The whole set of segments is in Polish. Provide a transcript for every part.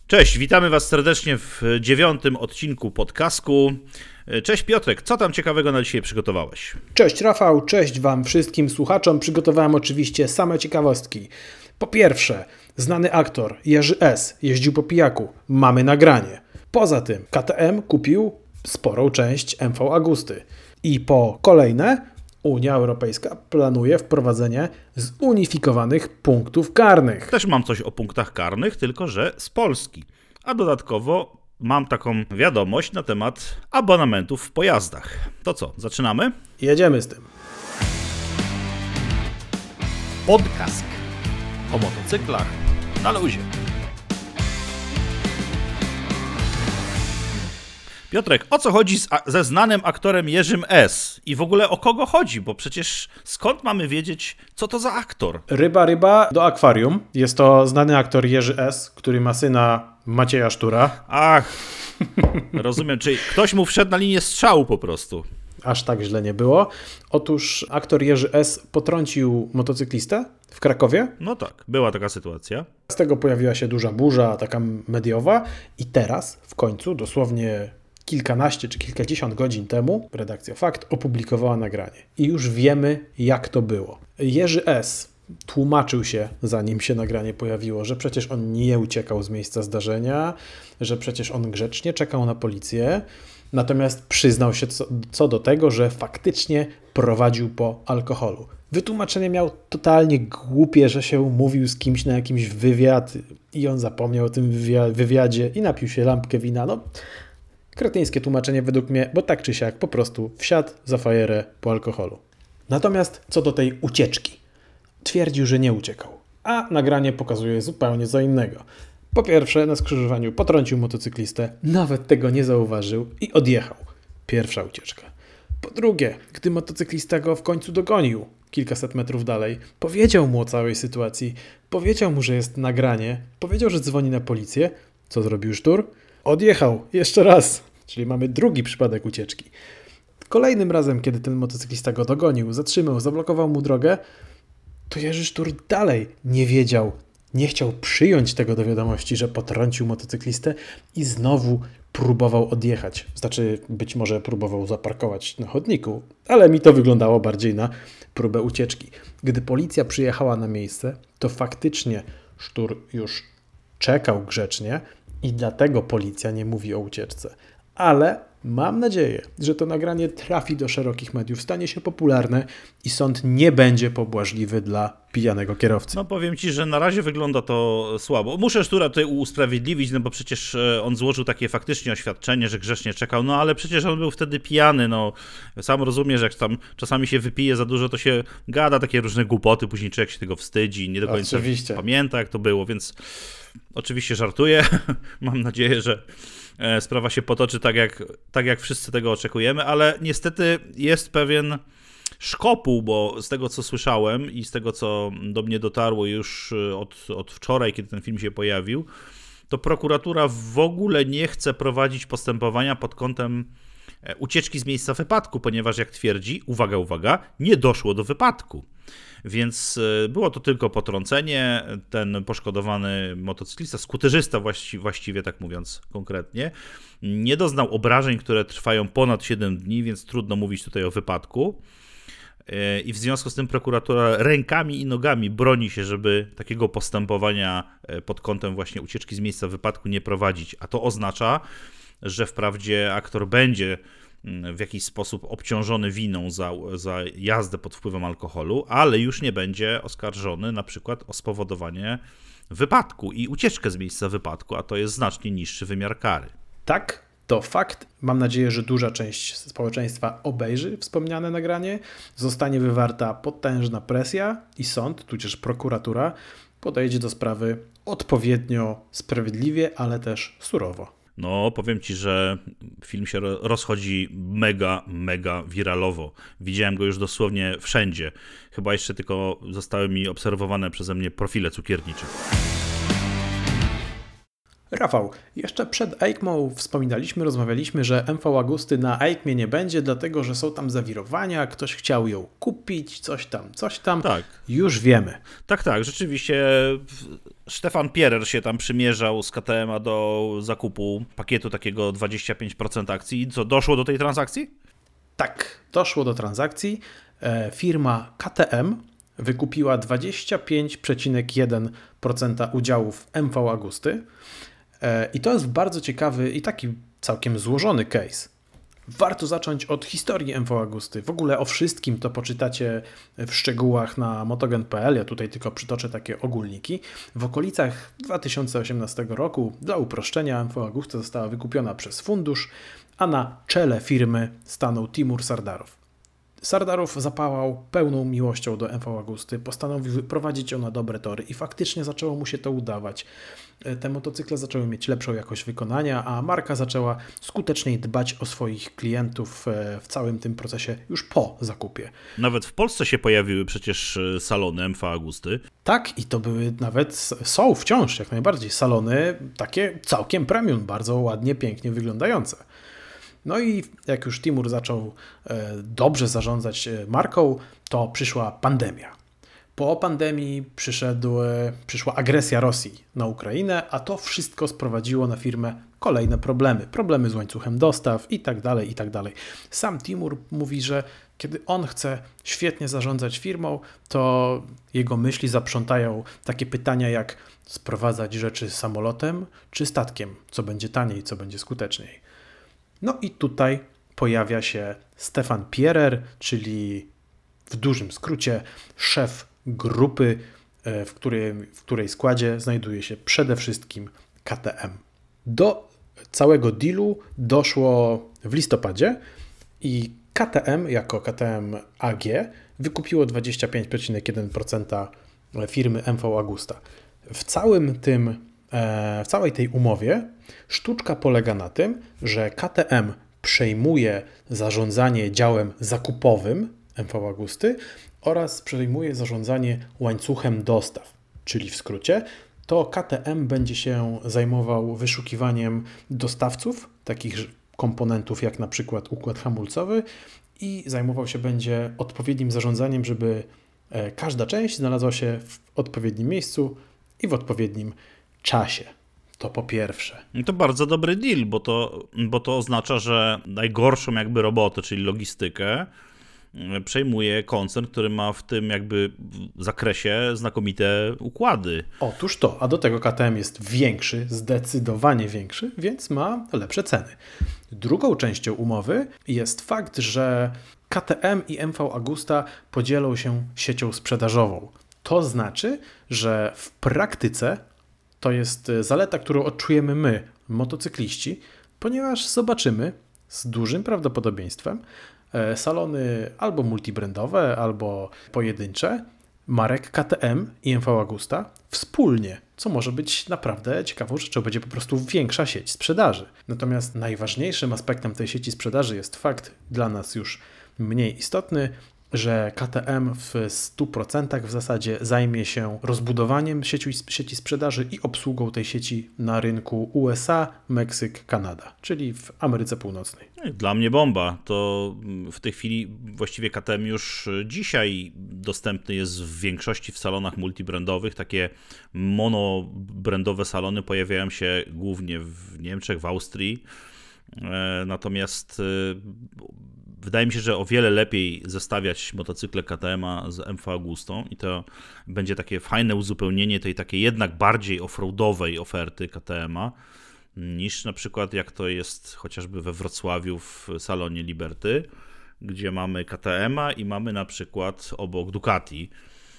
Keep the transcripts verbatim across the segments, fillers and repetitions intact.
Cześć, witamy Was serdecznie w dziewiątym odcinku podcastku. Cześć Piotrek, co tam ciekawego na dzisiaj przygotowałeś? Cześć Rafał, cześć Wam wszystkim słuchaczom. Przygotowałem oczywiście same ciekawostki. Po pierwsze, znany aktor Jerzy S. jeździł po pijaku. Mamy nagranie. Poza tym K T M kupił sporą część M V Agusty. I po kolejne, Unia Europejska planuje wprowadzenie zunifikowanych punktów karnych. Też mam coś o punktach karnych, tylko że z Polski. A dodatkowo mam taką wiadomość na temat abonamentów w pojazdach. To co, zaczynamy? Jedziemy z tym. Podcast o motocyklach na luzie. Piotrek, o co chodzi z, ze znanym aktorem Jerzym S? I w ogóle o kogo chodzi? Bo przecież skąd mamy wiedzieć, co to za aktor? Ryba, ryba do akwarium. Jest to znany aktor Jerzy S., który ma syna Macieja Sztura. Ach, rozumiem, czyli ktoś mu wszedł na linię strzału po prostu. Aż tak źle nie było. Otóż aktor Jerzy S. potrącił motocyklistę w Krakowie. No tak, była taka sytuacja. Z tego pojawiła się duża burza, taka mediowa i teraz w końcu, dosłownie kilkanaście czy kilkadziesiąt godzin temu, redakcja Fakt opublikowała nagranie. I już wiemy, jak to było. Jerzy S. tłumaczył się, zanim się nagranie pojawiło, że przecież on nie uciekał z miejsca zdarzenia, że przecież on grzecznie czekał na policję, natomiast przyznał się co, co do tego, że faktycznie prowadził po alkoholu. Wytłumaczenie miał totalnie głupie, że się umówił z kimś na jakimś wywiad i on zapomniał o tym wywi- wywiadzie i napił się lampkę wina. No, kretyńskie tłumaczenie według mnie, bo tak czy siak po prostu wsiadł za fajerę po alkoholu. Natomiast co do tej ucieczki. Twierdził, że nie uciekał, a nagranie pokazuje zupełnie co innego. Po pierwsze, na skrzyżowaniu potrącił motocyklistę, nawet tego nie zauważył i odjechał. Pierwsza ucieczka. Po drugie, gdy motocyklista go w końcu dogonił, kilkaset metrów dalej, powiedział mu o całej sytuacji, powiedział mu, że jest nagranie, powiedział, że dzwoni na policję. Co zrobił Sztur? Odjechał jeszcze raz, czyli mamy drugi przypadek ucieczki. Kolejnym razem, kiedy ten motocyklista go dogonił, zatrzymał, zablokował mu drogę, to Jerzy Sztur dalej nie wiedział, nie chciał przyjąć tego do wiadomości, że potrącił motocyklistę i znowu próbował odjechać. Znaczy, być może próbował zaparkować na chodniku, ale mi to wyglądało bardziej na próbę ucieczki. Gdy policja przyjechała na miejsce, to faktycznie Sztur już czekał grzecznie i dlatego policja nie mówi o ucieczce. Ale mam nadzieję, że to nagranie trafi do szerokich mediów, stanie się popularne i sąd nie będzie pobłażliwy dla pijanego kierowcy. No powiem Ci, że na razie wygląda to słabo. Muszę Sztura tutaj usprawiedliwić, no bo przecież on złożył takie faktycznie oświadczenie, że grzecznie czekał, no ale przecież on był wtedy pijany, no sam rozumiem, że jak tam czasami się wypije za dużo, to się gada takie różne głupoty, później człowiek się tego wstydzi, nie do końca Oczywiście. pamięta jak to było, więc oczywiście żartuję. Mam nadzieję, że sprawa się potoczy tak jak, tak jak wszyscy tego oczekujemy, ale niestety jest pewien szkopuł, bo z tego co słyszałem i z tego co do mnie dotarło już od, od wczoraj, kiedy ten film się pojawił, to prokuratura w ogóle nie chce prowadzić postępowania pod kątem ucieczki z miejsca wypadku, ponieważ jak twierdzi, uwaga, uwaga, nie doszło do wypadku. Więc było to tylko potrącenie, ten poszkodowany motocyklista, skuterzysta właści, właściwie tak mówiąc konkretnie, nie doznał obrażeń, które trwają ponad siedem dni, więc trudno mówić tutaj o wypadku. I w związku z tym prokuratura rękami i nogami broni się, żeby takiego postępowania pod kątem właśnie ucieczki z miejsca wypadku nie prowadzić, a to oznacza, że wprawdzie aktor będzie w jakiś sposób obciążony winą za, za jazdę pod wpływem alkoholu, ale już nie będzie oskarżony na przykład o spowodowanie wypadku i ucieczkę z miejsca wypadku, a to jest znacznie niższy wymiar kary. Tak, to fakt. Mam nadzieję, że duża część społeczeństwa obejrzy wspomniane nagranie. Zostanie wywarta potężna presja i sąd, tudzież prokuratura, podejdzie do sprawy odpowiednio sprawiedliwie, ale też surowo. No, powiem Ci, że film się rozchodzi mega, mega wiralowo. Widziałem go już dosłownie wszędzie. Chyba jeszcze tylko zostały mi obserwowane przeze mnie profile cukiernicze. Rafał, jeszcze przed EICMą wspominaliśmy, rozmawialiśmy, że M V Agusty na EICMie nie będzie, dlatego że są tam zawirowania, ktoś chciał ją kupić, coś tam, coś tam. Tak. Już wiemy. Tak, tak, rzeczywiście Stefan Pierer się tam przymierzał z K T M a do zakupu pakietu takiego dwadzieścia pięć procent akcji. Co, doszło do tej transakcji? Tak, doszło do transakcji. E, firma K T M wykupiła dwadzieścia pięć przecinek jeden procent udziałów M V Agusty. I to jest bardzo ciekawy i taki całkiem złożony case. Warto zacząć od historii M V Agusty. W ogóle o wszystkim to poczytacie w szczegółach na motogen kropka p l. Ja tutaj tylko przytoczę takie ogólniki. W okolicach dwa tysiące osiemnastego roku dla uproszczenia M V Agusta została wykupiona przez fundusz, a na czele firmy stanął Timur Sardarow. Sardarow zapałał pełną miłością do M V Agusty, postanowił wyprowadzić ją na dobre tory i faktycznie zaczęło mu się to udawać. Te motocykle zaczęły mieć lepszą jakość wykonania, a marka zaczęła skuteczniej dbać o swoich klientów w całym tym procesie już po zakupie. Nawet w Polsce się pojawiły przecież salony M V Agusty. Tak, i to były nawet, są wciąż jak najbardziej salony takie całkiem premium, bardzo ładnie, pięknie wyglądające. No i jak już Timur zaczął dobrze zarządzać marką, to przyszła pandemia. Po pandemii przyszedł, przyszła agresja Rosji na Ukrainę, a to wszystko sprowadziło na firmę kolejne problemy. Problemy z łańcuchem dostaw i tak dalej, i tak dalej. Sam Timur mówi, że kiedy on chce świetnie zarządzać firmą, to jego myśli zaprzątają takie pytania jak sprowadzać rzeczy samolotem czy statkiem, co będzie taniej, co będzie skuteczniej. No i tutaj pojawia się Stefan Pierer, czyli w dużym skrócie szef grupy, w której, w której składzie znajduje się przede wszystkim K T M. Do całego dealu doszło w listopadzie i K T M jako K T M A G wykupiło dwadzieścia pięć przecinek jeden procent firmy M V Agusta. W całym tym, w całej tej umowie sztuczka polega na tym, że K T M przejmuje zarządzanie działem zakupowym M V Agusty oraz przejmuje zarządzanie łańcuchem dostaw, czyli w skrócie to K T M będzie się zajmował wyszukiwaniem dostawców takich komponentów jak na przykład układ hamulcowy i zajmował się będzie odpowiednim zarządzaniem, żeby każda część znalazła się w odpowiednim miejscu i w odpowiednim czasie. To po pierwsze. To bardzo dobry deal, bo to, bo to oznacza, że najgorszą jakby robotę, czyli logistykę, przejmuje koncern, który ma w tym jakby zakresie znakomite układy. Otóż to, a do tego K T M jest większy, zdecydowanie większy, więc ma lepsze ceny. Drugą częścią umowy jest fakt, że K T M i M V Agusta podzielą się siecią sprzedażową. To znaczy, że w praktyce to jest zaleta, którą odczujemy my, motocykliści, ponieważ zobaczymy z dużym prawdopodobieństwem salony albo multibrandowe, albo pojedyncze marek K T M i M V Agusta wspólnie, co może być naprawdę ciekawą rzeczą. Będzie po prostu większa sieć sprzedaży. Natomiast najważniejszym aspektem tej sieci sprzedaży jest fakt dla nas już mniej istotny, że K T M w stu procentach w zasadzie zajmie się rozbudowaniem sieci, sieci sprzedaży i obsługą tej sieci na rynku U S A, Meksyk, Kanada, czyli w Ameryce Północnej. Dla mnie bomba. To w tej chwili właściwie K T M już dzisiaj dostępny jest w większości w salonach multibrandowych. Takie monobrandowe salony pojawiają się głównie w Niemczech, w Austrii. Natomiast wydaje mi się, że o wiele lepiej zestawiać motocykle K T M a z M V Agustą i to będzie takie fajne uzupełnienie tej takiej jednak bardziej offroadowej oferty K T M a niż na przykład jak to jest chociażby we Wrocławiu w salonie Liberty, gdzie mamy K T M a i mamy na przykład obok Ducati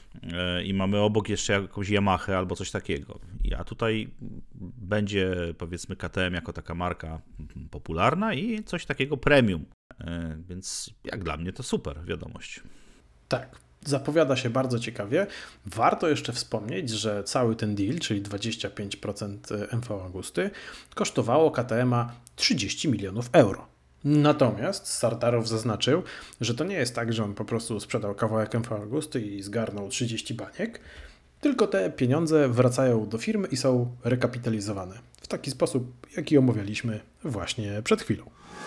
i mamy obok jeszcze jakąś Yamahę albo coś takiego. A tutaj będzie powiedzmy K T M jako taka marka popularna i coś takiego premium. Więc jak dla mnie to super wiadomość. Tak, zapowiada się bardzo ciekawie. Warto jeszcze wspomnieć, że cały ten deal, czyli dwadzieścia pięć procent M V Agusty, kosztowało K T M a trzydzieści milionów euro. Natomiast Sardarow zaznaczył, że to nie jest tak, że on po prostu sprzedał kawałek M V Agusty i zgarnął trzydzieści baniek, tylko te pieniądze wracają do firmy i są rekapitalizowane. W w taki sposób, jaki omawialiśmy właśnie przed chwilą.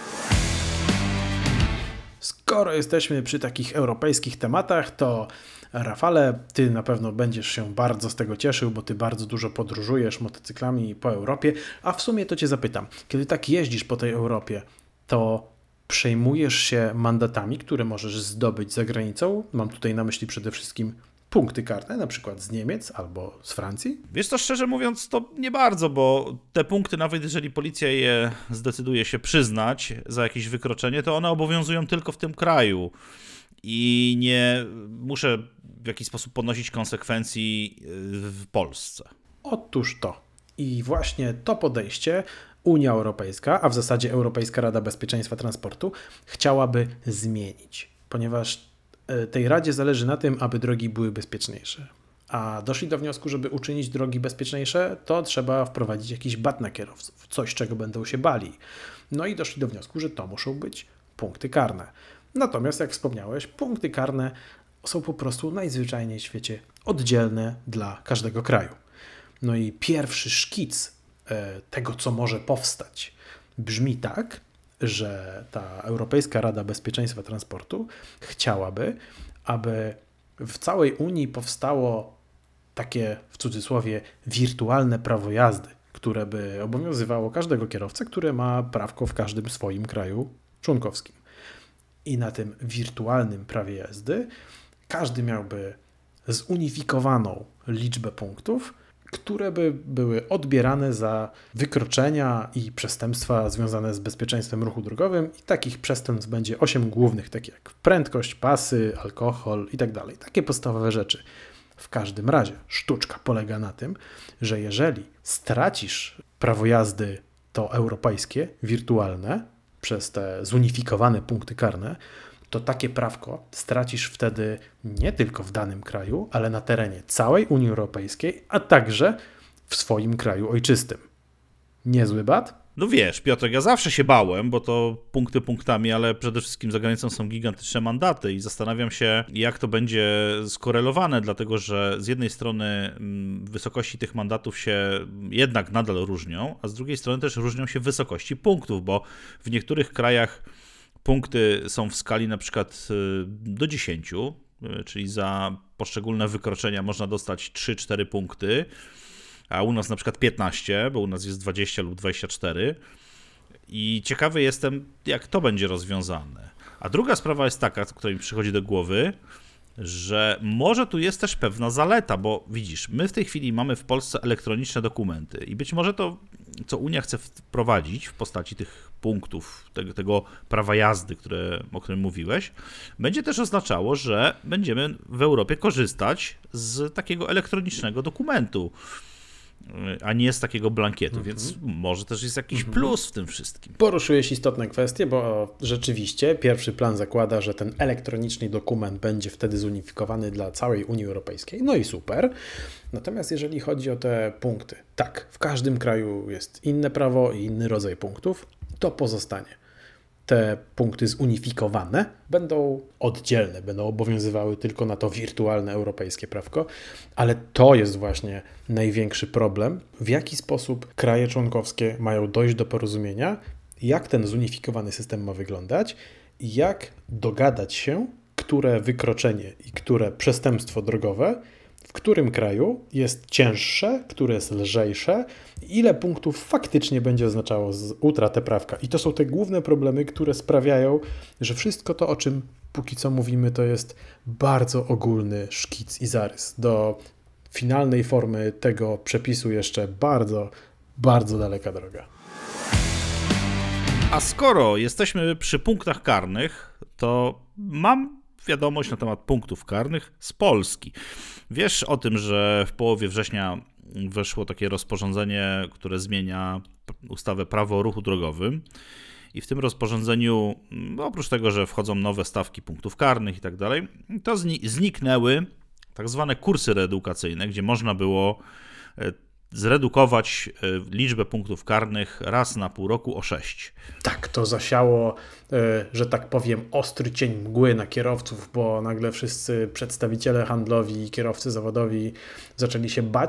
Skoro jesteśmy przy takich europejskich tematach, to Rafale, ty na pewno będziesz się bardzo z tego cieszył, bo ty bardzo dużo podróżujesz motocyklami po Europie, a w sumie to cię zapytam, kiedy tak jeździsz po tej Europie, to przejmujesz się mandatami, które możesz zdobyć za granicą? Mam tutaj na myśli przede wszystkim punkty karne, na przykład z Niemiec albo z Francji? Wiesz co, szczerze mówiąc, to nie bardzo, bo te punkty, nawet jeżeli policja je zdecyduje się przyznać za jakieś wykroczenie, to one obowiązują tylko w tym kraju i nie muszę w jakiś sposób ponosić konsekwencji w Polsce. Otóż to. I właśnie to podejście Unia Europejska, a w zasadzie Europejska Rada Bezpieczeństwa Transportu, chciałaby zmienić, ponieważ tej Radzie zależy na tym, aby drogi były bezpieczniejsze. A doszli do wniosku, żeby uczynić drogi bezpieczniejsze, to trzeba wprowadzić jakiś bat na kierowców, coś, czego będą się bali. No i doszli do wniosku, że to muszą być punkty karne. Natomiast, jak wspomniałeś, punkty karne są po prostu najzwyczajniej w świecie oddzielne dla każdego kraju. No i pierwszy szkic e, tego, co może powstać, brzmi tak, że ta Europejska Rada Bezpieczeństwa Transportu chciałaby, aby w całej Unii powstało takie, w cudzysłowie, wirtualne prawo jazdy, które by obowiązywało każdego kierowcę, który ma prawko w każdym swoim kraju członkowskim. I na tym wirtualnym prawie jazdy każdy miałby zunifikowaną liczbę punktów, które by były odbierane za wykroczenia i przestępstwa związane z bezpieczeństwem ruchu drogowym i takich przestępstw będzie osiem głównych, takie jak prędkość, pasy, alkohol i tak dalej. Takie podstawowe rzeczy. W każdym razie sztuczka polega na tym, że jeżeli stracisz prawo jazdy to europejskie, wirtualne, przez te zunifikowane punkty karne, to takie prawko stracisz wtedy nie tylko w danym kraju, ale na terenie całej Unii Europejskiej, a także w swoim kraju ojczystym. Niezły bat? No wiesz, Piotrek, ja zawsze się bałem, bo to punkty punktami, ale przede wszystkim za granicą są gigantyczne mandaty i zastanawiam się, jak to będzie skorelowane, dlatego że z jednej strony wysokości tych mandatów się jednak nadal różnią, a z drugiej strony też różnią się wysokości punktów, bo w niektórych krajach punkty są w skali na przykład do dziesięciu, czyli za poszczególne wykroczenia można dostać trzy cztery punkty, a u nas na przykład piętnaście, bo u nas jest dwadzieścia lub dwadzieścia cztery i ciekawy jestem, jak to będzie rozwiązane. A druga sprawa jest taka, która mi przychodzi do głowy, że może tu jest też pewna zaleta, bo widzisz, my w tej chwili mamy w Polsce elektroniczne dokumenty i być może to, co Unia chce wprowadzić w postaci tych punktów, tego, tego prawa jazdy, które, o którym mówiłeś, będzie też oznaczało, że będziemy w Europie korzystać z takiego elektronicznego dokumentu, a nie z takiego blankietu, mm-hmm. więc może też jest jakiś mm-hmm. plus w tym wszystkim. Poruszyłeś istotne kwestie, bo rzeczywiście pierwszy plan zakłada, że ten elektroniczny dokument będzie wtedy zunifikowany dla całej Unii Europejskiej, no i super. Natomiast jeżeli chodzi o te punkty, tak, w każdym kraju jest inne prawo i inny rodzaj punktów, to pozostanie. Te punkty zunifikowane będą oddzielne, będą obowiązywały tylko na to wirtualne europejskie prawko, ale to jest właśnie największy problem, w jaki sposób kraje członkowskie mają dojść do porozumienia, jak ten zunifikowany system ma wyglądać i jak dogadać się, które wykroczenie i które przestępstwo drogowe w którym kraju jest cięższe, które jest lżejsze, ile punktów faktycznie będzie oznaczało utratę prawka. I to są te główne problemy, które sprawiają, że wszystko to, o czym póki co mówimy, to jest bardzo ogólny szkic i zarys. Do finalnej formy tego przepisu jeszcze bardzo, bardzo daleka droga. A skoro jesteśmy przy punktach karnych, to mam wiadomość na temat punktów karnych z Polski. Wiesz o tym, że w połowie września weszło takie rozporządzenie, które zmienia ustawę Prawo o ruchu drogowym i w tym rozporządzeniu, oprócz tego, że wchodzą nowe stawki punktów karnych i tak dalej, to zniknęły tak zwane kursy reedukacyjne, gdzie można było zredukować liczbę punktów karnych raz na pół roku o sześć. Tak, to zasiało, że tak powiem, ostry cień mgły na kierowców, bo nagle wszyscy przedstawiciele handlowi i kierowcy zawodowi zaczęli się bać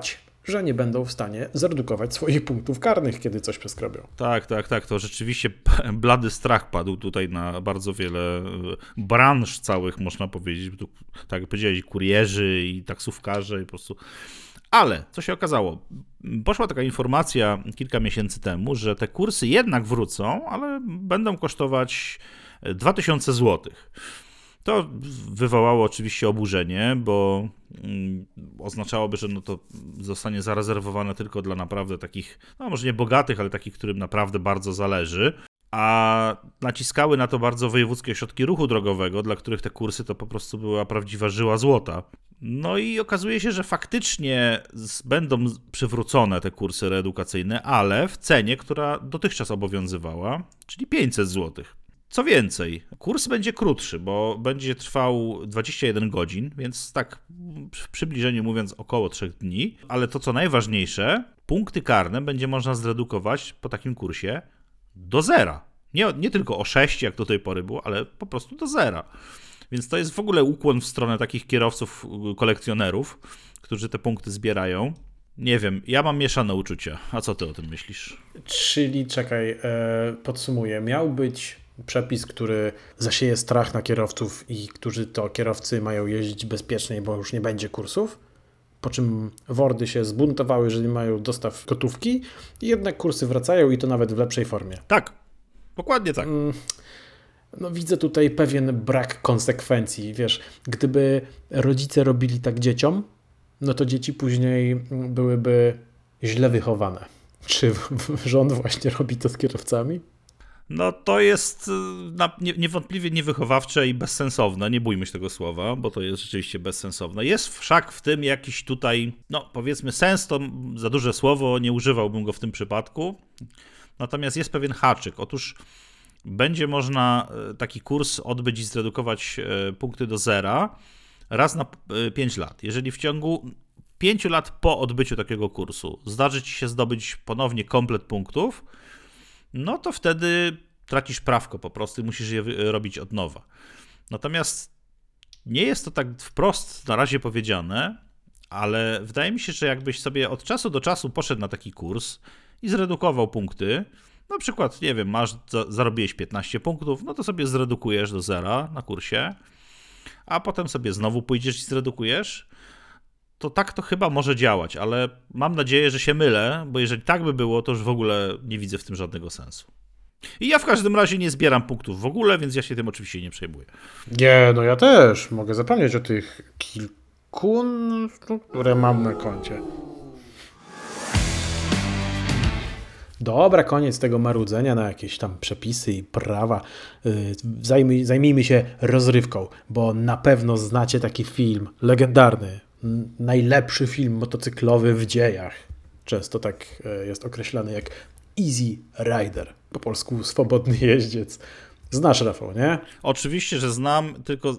że nie będą w stanie zredukować swoich punktów karnych, kiedy coś przeskrobią. Tak, tak, tak. To rzeczywiście blady strach padł tutaj na bardzo wiele branż całych, można powiedzieć. Tu, tak jak powiedziałeś, kurierzy i taksówkarze i po prostu... Ale, co się okazało? Poszła taka informacja kilka miesięcy temu, że te kursy jednak wrócą, ale będą kosztować dwa tysiące złotych. To wywołało oczywiście oburzenie, bo oznaczałoby, że no to zostanie zarezerwowane tylko dla naprawdę takich, no może nie bogatych, ale takich, którym naprawdę bardzo zależy. A naciskały na to bardzo wojewódzkie ośrodki ruchu drogowego, dla których te kursy to po prostu była prawdziwa żyła złota. No i okazuje się, że faktycznie będą przywrócone te kursy reedukacyjne, ale w cenie, która dotychczas obowiązywała, czyli pięćset złotych. Co więcej, kurs będzie krótszy, bo będzie trwał dwadzieścia jeden godzin, więc tak w przybliżeniu mówiąc około trzech dni, ale to co najważniejsze, punkty karne będzie można zredukować po takim kursie do zera. Nie, nie tylko o sześć, jak do tej pory było, ale po prostu do zera. Więc to jest w ogóle ukłon w stronę takich kierowców, kolekcjonerów, którzy te punkty zbierają. Nie wiem, ja mam mieszane uczucia. A co ty o tym myślisz? Czyli, czekaj, e, podsumuję. Miał być przepis, który zasieje strach na kierowców i którzy to kierowcy mają jeździć bezpieczniej, bo już nie będzie kursów. Po czym wordy się zbuntowały, że nie mają dostaw gotówki i jednak kursy wracają i to nawet w lepszej formie. Tak, dokładnie tak. No widzę tutaj pewien brak konsekwencji. Wiesz, gdyby rodzice robili tak dzieciom, no to dzieci później byłyby źle wychowane. Czy rząd właśnie robi to z kierowcami? No to jest niewątpliwie niewychowawcze i bezsensowne, nie bójmy się tego słowa, bo to jest rzeczywiście bezsensowne. Jest wszak w tym jakiś tutaj, no powiedzmy sens, to za duże słowo, nie używałbym go w tym przypadku, natomiast jest pewien haczyk. Otóż będzie można taki kurs odbyć i zredukować punkty do zera raz na pięć lat. Jeżeli w ciągu pięciu lat po odbyciu takiego kursu zdarzy ci się zdobyć ponownie komplet punktów, no to wtedy tracisz prawko po prostu i musisz je robić od nowa. Natomiast nie jest to tak wprost na razie powiedziane, ale wydaje mi się, że jakbyś sobie od czasu do czasu poszedł na taki kurs i zredukował punkty, na przykład, nie wiem, masz, zarobiłeś piętnaście punktów, no to sobie zredukujesz do zera na kursie, a potem sobie znowu pójdziesz i zredukujesz, to tak to chyba może działać, ale mam nadzieję, że się mylę, bo jeżeli tak by było, to już w ogóle nie widzę w tym żadnego sensu. I ja w każdym razie nie zbieram punktów w ogóle, więc ja się tym oczywiście nie przejmuję. Nie, no ja też mogę zapomnieć o tych kilku, które mam na koncie. Dobra, koniec tego marudzenia na jakieś tam przepisy i prawa. Zajmij, zajmijmy się rozrywką, bo na pewno znacie taki film legendarny. Najlepszy film motocyklowy w dziejach. Często tak jest określany jak Easy Rider. Po polsku swobodny jeździec. Znasz, Rafał, nie? Oczywiście, że znam, tylko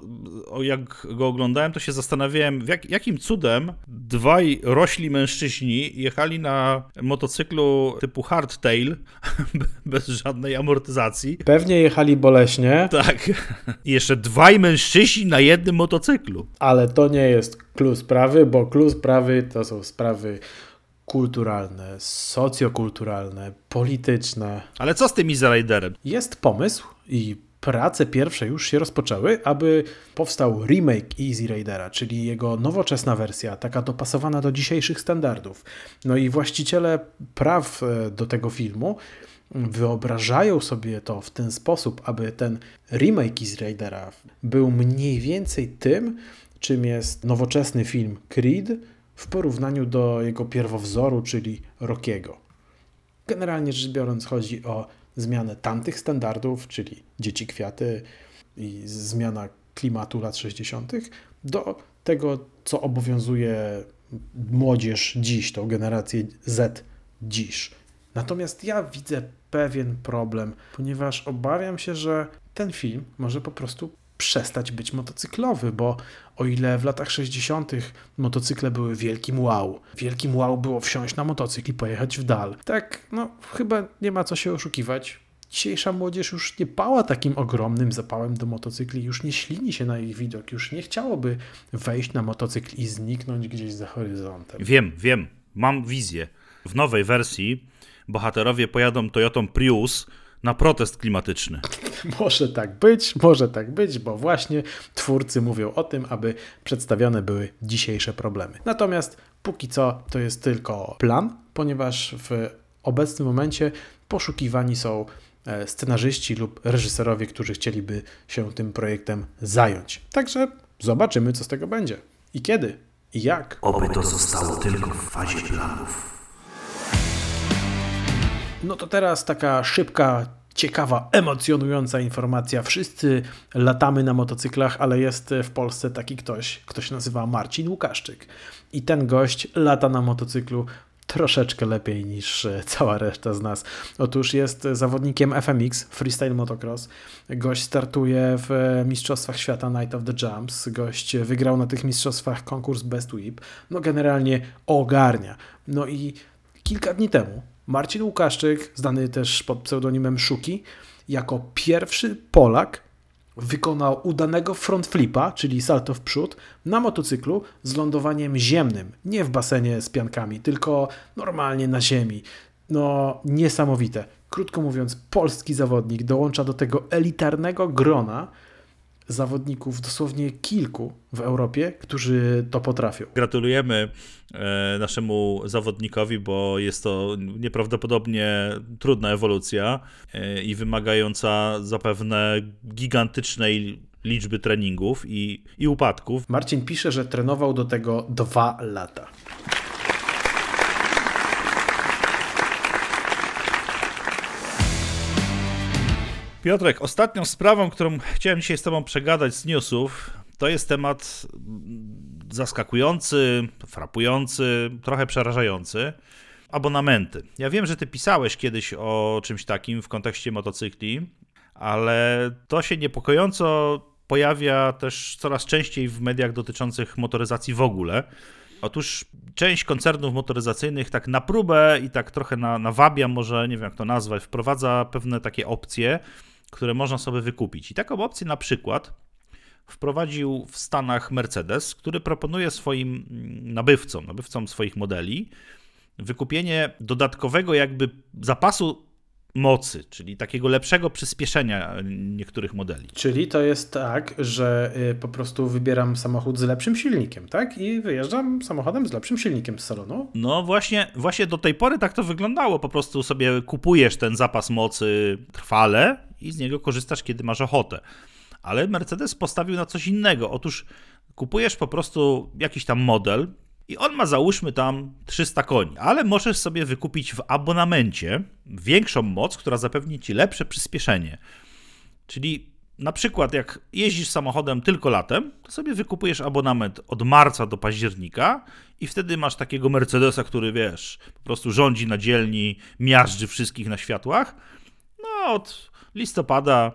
jak go oglądałem, to się zastanawiałem, w jak, jakim cudem dwaj rośli mężczyźni jechali na motocyklu typu hardtail, bez żadnej amortyzacji. Pewnie jechali boleśnie. Tak. I jeszcze dwaj mężczyźni na jednym motocyklu. Ale to nie jest clue sprawy, bo clue sprawy to są sprawy kulturalne, socjokulturalne, polityczne. Ale co z tym Easy Riderem? Jest pomysł i prace pierwsze już się rozpoczęły, aby powstał remake Easy Ridera, czyli jego nowoczesna wersja, taka dopasowana do dzisiejszych standardów. No i właściciele praw do tego filmu wyobrażają sobie to w ten sposób, aby ten remake Easy Ridera był mniej więcej tym, czym jest nowoczesny film Creed w porównaniu do jego pierwowzoru, czyli Rockiego. Generalnie rzecz biorąc chodzi o zmianę tamtych standardów, czyli Dzieci Kwiaty i zmiana klimatu lat sześćdziesiątych do tego, co obowiązuje młodzież dziś, tą generację Z dziś. Natomiast ja widzę pewien problem, ponieważ obawiam się, że ten film może po prostu przestać być motocyklowy, bo o ile w latach sześćdziesiątych motocykle były wielkim wow, wielkim wow było wsiąść na motocykl i pojechać w dal. Tak, no chyba nie ma co się oszukiwać. Dzisiejsza młodzież już nie pała takim ogromnym zapałem do motocykli, już nie ślini się na ich widok, już nie chciałoby wejść na motocykl i zniknąć gdzieś za horyzontem. Wiem, wiem. Mam wizję. W nowej wersji bohaterowie pojadą Toyotą Prius na protest klimatyczny. Może tak być, może tak być, bo właśnie twórcy mówią o tym, aby przedstawione były dzisiejsze problemy. Natomiast póki co to jest tylko plan, ponieważ w obecnym momencie poszukiwani są scenarzyści lub reżyserowie, którzy chcieliby się tym projektem zająć. Także zobaczymy, co z tego będzie. I kiedy? I jak? Oby to zostało tylko w fazie planów. No to teraz taka szybka, ciekawa, emocjonująca informacja. Wszyscy latamy na motocyklach, ale jest w Polsce taki ktoś, kto się nazywa Marcin Łukaszczyk. I ten gość lata na motocyklu troszeczkę lepiej niż cała reszta z nas. Otóż jest zawodnikiem F M X, Freestyle Motocross. Gość startuje w Mistrzostwach Świata Night of the Jumps. Gość wygrał na tych mistrzostwach konkurs Best Whip. No generalnie ogarnia. No i kilka dni temu Marcin Łukaszczyk, znany też pod pseudonimem Szuki, jako pierwszy Polak wykonał udanego front flipa, czyli salto w przód, na motocyklu z lądowaniem ziemnym. Nie w basenie z piankami, tylko normalnie na ziemi. No, niesamowite. Krótko mówiąc, polski zawodnik dołącza do tego elitarnego grona zawodników, dosłownie kilku w Europie, którzy to potrafią. Gratulujemy e, naszemu zawodnikowi, bo jest to nieprawdopodobnie trudna ewolucja e, i wymagająca zapewne gigantycznej liczby treningów i, i upadków. Marcin pisze, że trenował do tego dwa lata. Piotrek, ostatnią sprawą, którą chciałem dzisiaj z tobą przegadać z newsów, to jest temat zaskakujący, frapujący, trochę przerażający. Abonamenty. Ja wiem, że ty pisałeś kiedyś o czymś takim w kontekście motocykli, ale to się niepokojąco pojawia też coraz częściej w mediach dotyczących motoryzacji w ogóle. Otóż część koncernów motoryzacyjnych tak na próbę i tak trochę na, nawabia, może nie wiem jak to nazwać, wprowadza pewne takie opcje, które można sobie wykupić. I taką opcję na przykład wprowadził w Stanach Mercedes, który proponuje swoim nabywcom, nabywcom swoich modeli wykupienie dodatkowego jakby zapasu mocy, czyli takiego lepszego przyspieszenia niektórych modeli. Czyli to jest tak, że y, po prostu wybieram samochód z lepszym silnikiem, tak? I wyjeżdżam samochodem z lepszym silnikiem z salonu. No właśnie, właśnie do tej pory tak to wyglądało. Po prostu sobie kupujesz ten zapas mocy trwale i z niego korzystasz, kiedy masz ochotę. Ale Mercedes postawił na coś innego. Otóż kupujesz po prostu jakiś tam model i on ma załóżmy tam trzysta koni, ale możesz sobie wykupić w abonamencie większą moc, która zapewni ci lepsze przyspieszenie. Czyli na przykład jak jeździsz samochodem tylko latem, to sobie wykupujesz abonament od marca do października i wtedy masz takiego Mercedesa, który wiesz, po prostu rządzi na dzielni, miażdży wszystkich na światłach. No od listopada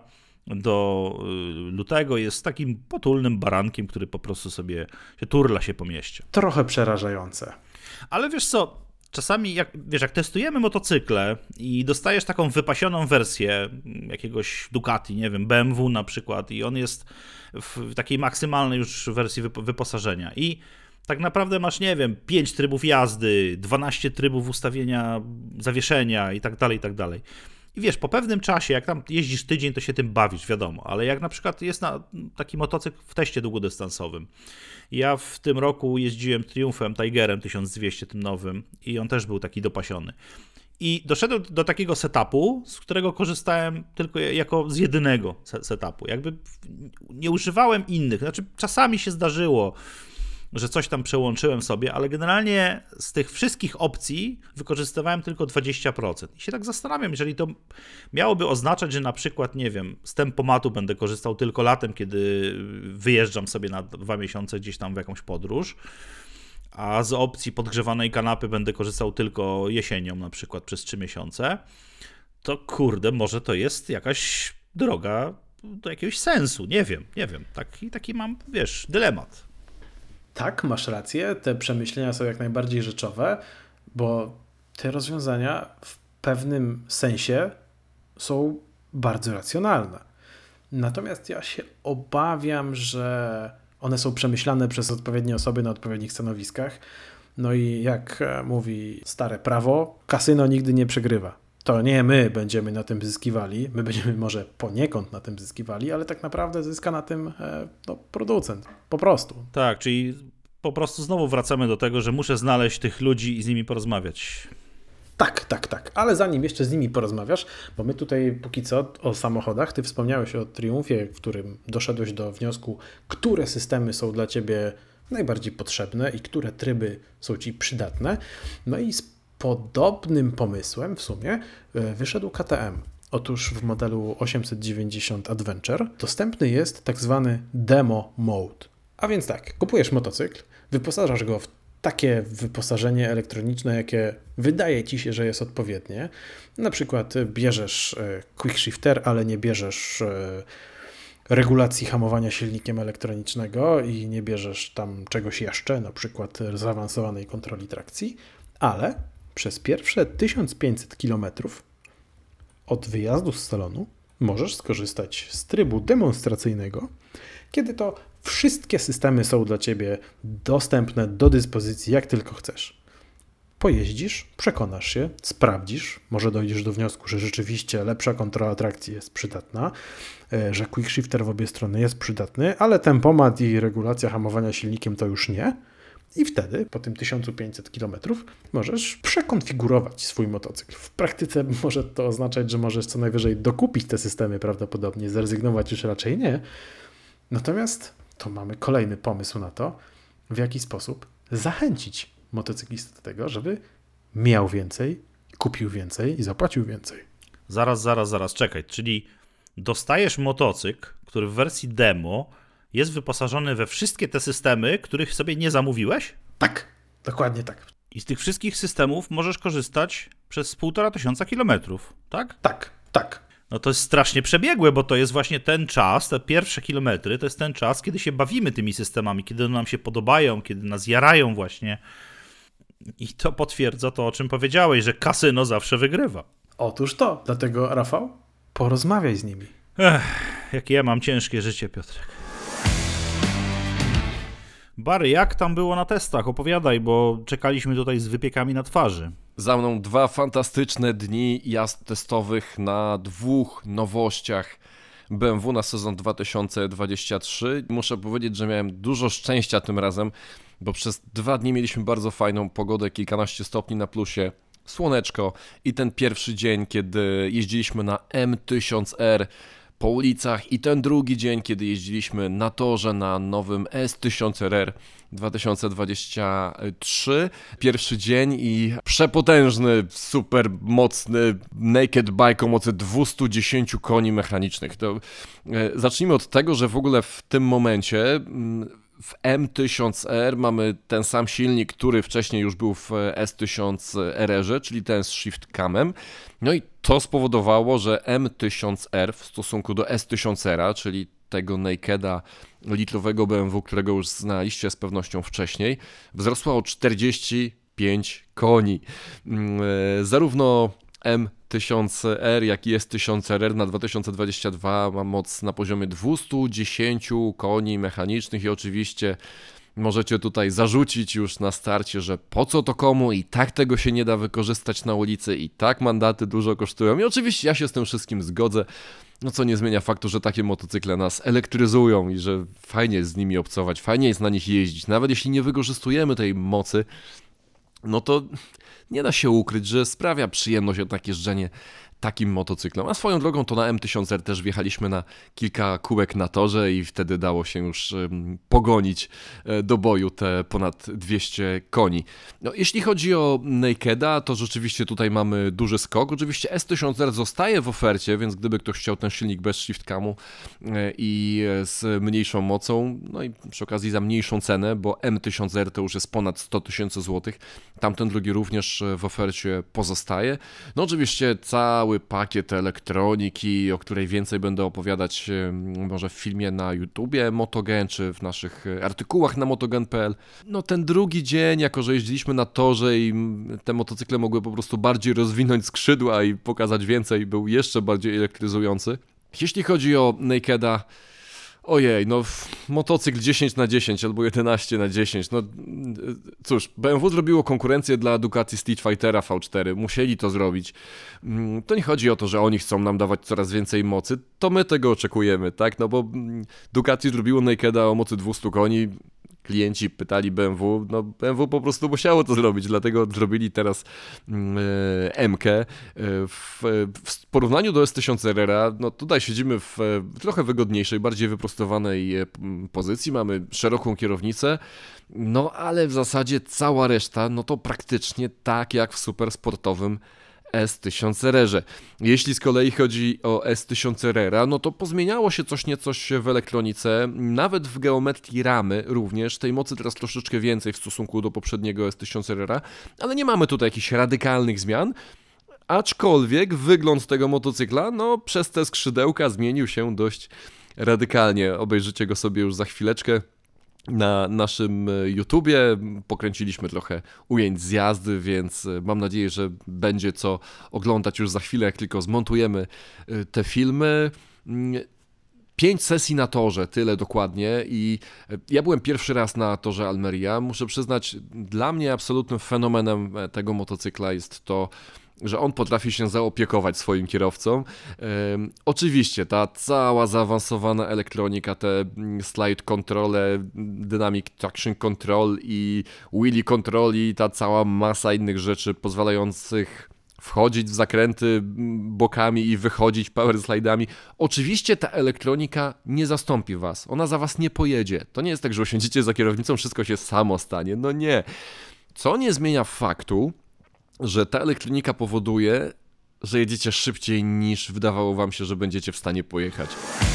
do lutego jest takim potulnym barankiem, który po prostu sobie się turla się po mieście. Trochę przerażające. Ale wiesz co, czasami jak, wiesz, jak testujemy motocykle i dostajesz taką wypasioną wersję jakiegoś Ducati, nie wiem, B M W na przykład i on jest w takiej maksymalnej już wersji wyposażenia i tak naprawdę masz, nie wiem, pięć trybów jazdy, dwanaście trybów ustawienia zawieszenia i tak dalej, i tak dalej. I wiesz, po pewnym czasie, jak tam jeździsz tydzień, to się tym bawisz, wiadomo, ale jak na przykład jest na taki motocykl w teście długodystansowym. Ja w tym roku jeździłem Triumfem Tigerem tysiąc dwieście, tym nowym i on też był taki dopasiony. I doszedłem do takiego setupu, z którego korzystałem tylko jako z jedynego setupu. Jakby nie używałem innych, znaczy czasami się zdarzyło, że coś tam przełączyłem sobie, ale generalnie z tych wszystkich opcji wykorzystywałem tylko dwadzieścia procent. I się tak zastanawiam, jeżeli to miałoby oznaczać, że na przykład, nie wiem, z tempomatu będę korzystał tylko latem, kiedy wyjeżdżam sobie na dwa miesiące gdzieś tam w jakąś podróż, a z opcji podgrzewanej kanapy będę korzystał tylko jesienią na przykład przez trzy miesiące, to kurde, może to jest jakaś droga do jakiegoś sensu. Nie wiem, nie wiem. Taki, taki mam, wiesz, dylemat. Tak, masz rację, te przemyślenia są jak najbardziej rzeczowe, bo te rozwiązania w pewnym sensie są bardzo racjonalne. Natomiast ja się obawiam, że one są przemyślane przez odpowiednie osoby na odpowiednich stanowiskach, No i jak e, mówi stare prawo, kasyno nigdy nie przegrywa. To nie my będziemy na tym zyskiwali, my będziemy może poniekąd na tym zyskiwali, ale tak naprawdę zyska na tym e, no, producent, po prostu. Tak, czyli po prostu znowu wracamy do tego, że muszę znaleźć tych ludzi i z nimi porozmawiać. Tak, tak, tak, ale zanim jeszcze z nimi porozmawiasz, bo my tutaj póki co o samochodach, ty wspomniałeś o Triumfie, w którym doszedłeś do wniosku, które systemy są dla ciebie najbardziej potrzebne i które tryby są ci przydatne. No i z podobnym pomysłem w sumie wyszedł K T M. Otóż w modelu osiemset dziewięćdziesiąt Adventure dostępny jest tak zwany Demo Mode. A więc tak, kupujesz motocykl, wyposażasz go w takie wyposażenie elektroniczne, jakie wydaje ci się, że jest odpowiednie. Na przykład bierzesz quick shifter, ale nie bierzesz regulacji hamowania silnikiem elektronicznego i nie bierzesz tam czegoś jeszcze, na przykład zaawansowanej kontroli trakcji, ale przez pierwsze tysiąc pięćset kilometrów od wyjazdu z salonu możesz skorzystać z trybu demonstracyjnego, kiedy to wszystkie systemy są dla ciebie dostępne do dyspozycji, jak tylko chcesz. Pojeździsz, przekonasz się, sprawdzisz, może dojdziesz do wniosku, że rzeczywiście lepsza kontrola trakcji jest przydatna, że quick shifter w obie strony jest przydatny, ale tempomat i regulacja hamowania silnikiem to już nie. I wtedy, po tym tysiąc pięćset kilometrów, możesz przekonfigurować swój motocykl. W praktyce może to oznaczać, że możesz co najwyżej dokupić te systemy prawdopodobnie, zrezygnować już raczej nie. Natomiast to mamy kolejny pomysł na to, w jaki sposób zachęcić motocyklistę do tego, żeby miał więcej, kupił więcej i zapłacił więcej. Zaraz, zaraz, zaraz, czekaj. Czyli dostajesz motocykl, który w wersji demo jest wyposażony we wszystkie te systemy, których sobie nie zamówiłeś? Tak, dokładnie tak. I z tych wszystkich systemów możesz korzystać przez półtora tysiąca kilometrów, tak? Tak, tak. No to jest strasznie przebiegłe, bo to jest właśnie ten czas, te pierwsze kilometry, to jest ten czas, kiedy się bawimy tymi systemami, kiedy nam się podobają, kiedy nas jarają właśnie. I to potwierdza to, o czym powiedziałeś, że kasyno zawsze wygrywa. Otóż to, dlatego Rafał, porozmawiaj z nimi. Ech, jakie ja mam ciężkie życie, Piotrek. Barry, jak tam było na testach? Opowiadaj, bo czekaliśmy tutaj z wypiekami na twarzy. Za mną dwa fantastyczne dni jazd testowych na dwóch nowościach B M W na sezon dwa tysiące dwudziesty trzeci. Muszę powiedzieć, że miałem dużo szczęścia tym razem, bo przez dwa dni mieliśmy bardzo fajną pogodę, kilkanaście stopni na plusie, słoneczko i ten pierwszy dzień, kiedy jeździliśmy na M tysiąc R po ulicach i ten drugi dzień, kiedy jeździliśmy na torze na nowym S tysiąc R R dwa tysiące dwudziesty trzeci. Pierwszy dzień i przepotężny, super mocny naked bike o mocy dwieście dziesięć koni mechanicznych. To, e, zacznijmy od tego, że w ogóle w tym momencie m, w M tysiąc R mamy ten sam silnik, który wcześniej już był w S tysiąc R R, czyli ten z shift camem. No i to spowodowało, że M tysiąc R w stosunku do S tysiąc R, czyli tego nakeda litrowego B M W, którego już znaliście z pewnością wcześniej, wzrosła o czterdzieści pięć koni. Zarówno M tysiąc R, jak i S tysiąc R R na dwa tysiące dwudziesty drugi ma moc na poziomie dwieście dziesięć koni mechanicznych i oczywiście możecie tutaj zarzucić już na starcie, że po co to komu, i tak tego się nie da wykorzystać na ulicy, i tak mandaty dużo kosztują. I oczywiście ja się z tym wszystkim zgodzę, no co nie zmienia faktu, że takie motocykle nas elektryzują i że fajnie jest z nimi obcować, fajnie jest na nich jeździć. Nawet jeśli nie wykorzystujemy tej mocy, no to nie da się ukryć, że sprawia przyjemność jednak jeżdżenie takim motocyklem. A swoją drogą to na M tysiąc R też wjechaliśmy na kilka kółek na torze i wtedy dało się już um, pogonić do boju te ponad dwieście koni. No, jeśli chodzi o nakeda, to rzeczywiście tutaj mamy duży skok. Oczywiście S tysiąc R zostaje w ofercie, więc gdyby ktoś chciał ten silnik bez shift camu i z mniejszą mocą, no i przy okazji za mniejszą cenę, bo M tysiąc R to już jest ponad sto tysięcy złotych, tamten drugi również w ofercie pozostaje. No oczywiście cały pakiet elektroniki, o której więcej będę opowiadać może w filmie na YouTubie Motogen, czy w naszych artykułach na motogen kropka p l. No ten drugi dzień, jako że jeździliśmy na torze i te motocykle mogły po prostu bardziej rozwinąć skrzydła i pokazać więcej, był jeszcze bardziej elektryzujący. Jeśli chodzi o nakeda, Ojej, no motocykl dziesięć na dziesięć albo jedenaście na dziesięć, no cóż, B M W zrobiło konkurencję dla Ducati Street Fightera V cztery, musieli to zrobić. To nie chodzi o to, że oni chcą nam dawać coraz więcej mocy, to my tego oczekujemy, tak, no bo Ducati zrobiło Nakeda o mocy dwieście koni, klienci pytali B M W, no B M W po prostu musiało to zrobić, dlatego zrobili teraz e, M-kę. E, w, w porównaniu do S tysiąc R R, no tutaj siedzimy w, w trochę wygodniejszej, bardziej wyprostowanej e, pozycji, mamy szeroką kierownicę, no ale w zasadzie cała reszta, no to praktycznie tak jak w supersportowym S tysiąc R R. Jeśli z kolei chodzi o S tysiąc R R, no to pozmieniało się coś niecoś w elektronice, nawet w geometrii ramy również, tej mocy teraz troszeczkę więcej w stosunku do poprzedniego S tysiąc R R, ale nie mamy tutaj jakichś radykalnych zmian, aczkolwiek wygląd tego motocykla, no przez te skrzydełka zmienił się dość radykalnie. Obejrzycie go sobie już za chwileczkę na naszym YouTubie, pokręciliśmy trochę ujęć z jazdy, więc mam nadzieję, że będzie co oglądać już za chwilę, jak tylko zmontujemy te filmy. Pięć sesji na torze, tyle dokładnie, i ja byłem pierwszy raz na torze Almeria. Muszę przyznać, dla mnie absolutnym fenomenem tego motocykla jest to, że on potrafi się zaopiekować swoim kierowcą. Ehm, oczywiście ta cała zaawansowana elektronika, te slide controle, dynamic traction control i wheelie control i ta cała masa innych rzeczy pozwalających wchodzić w zakręty bokami i wychodzić power slidami. Oczywiście ta elektronika nie zastąpi was, ona za was nie pojedzie. To nie jest tak, że usiądziecie za kierownicą, wszystko się samo stanie. No nie. Co nie zmienia faktu, że ta elektronika powoduje, że jedziecie szybciej niż wydawało wam się, że będziecie w stanie pojechać.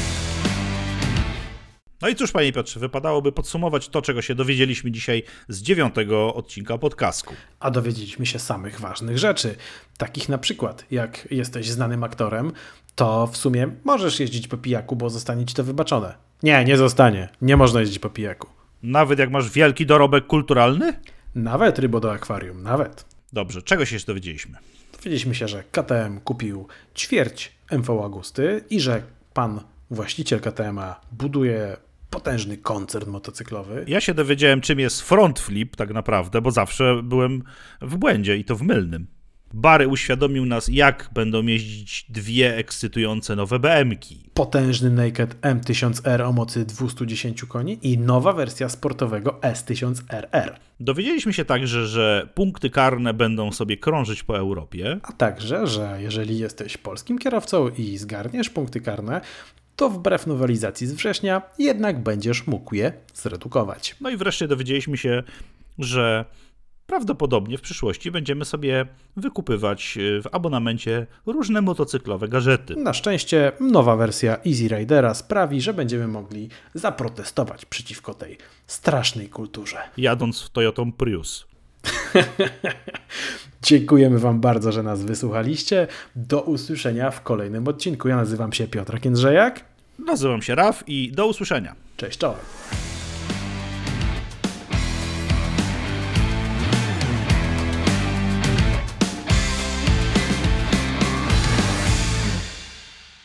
No i cóż, panie Piotrze, wypadałoby podsumować to, czego się dowiedzieliśmy dzisiaj z dziewiątego odcinka podcastku. A dowiedzieliśmy się samych ważnych rzeczy, takich na przykład, jak jesteś znanym aktorem, to w sumie możesz jeździć po pijaku, bo zostanie ci to wybaczone. Nie, nie zostanie. Nie można jeździć po pijaku. Nawet jak masz wielki dorobek kulturalny? Nawet rybo do akwarium, nawet. Dobrze, czego się jeszcze dowiedzieliśmy? Dowiedzieliśmy się, że K T M kupił ćwierć M V Agusty i że pan właściciel K T M-a buduje potężny koncern motocyklowy. Ja się dowiedziałem, czym jest front flip tak naprawdę, bo zawsze byłem w błędzie i to w mylnym. Bary uświadomił nas, jak będą jeździć dwie ekscytujące nowe B M-ki. Potężny Naked M tysiąc R o mocy dwieście dziesięć koni i nowa wersja sportowego S tysiąc R R. Dowiedzieliśmy się także, że punkty karne będą sobie krążyć po Europie. A także, że jeżeli jesteś polskim kierowcą i zgarniesz punkty karne, to wbrew nowelizacji z września jednak będziesz mógł je zredukować. No i wreszcie dowiedzieliśmy się, że prawdopodobnie w przyszłości będziemy sobie wykupywać w abonamencie różne motocyklowe gadżety. Na szczęście nowa wersja Easy Ridera sprawi, że będziemy mogli zaprotestować przeciwko tej strasznej kulturze. Jadąc w Toyotą Prius. Dziękujemy wam bardzo, że nas wysłuchaliście. Do usłyszenia w kolejnym odcinku. Ja nazywam się Piotr Jędrzejak. Nazywam się Raf i do usłyszenia. Cześć, czołem.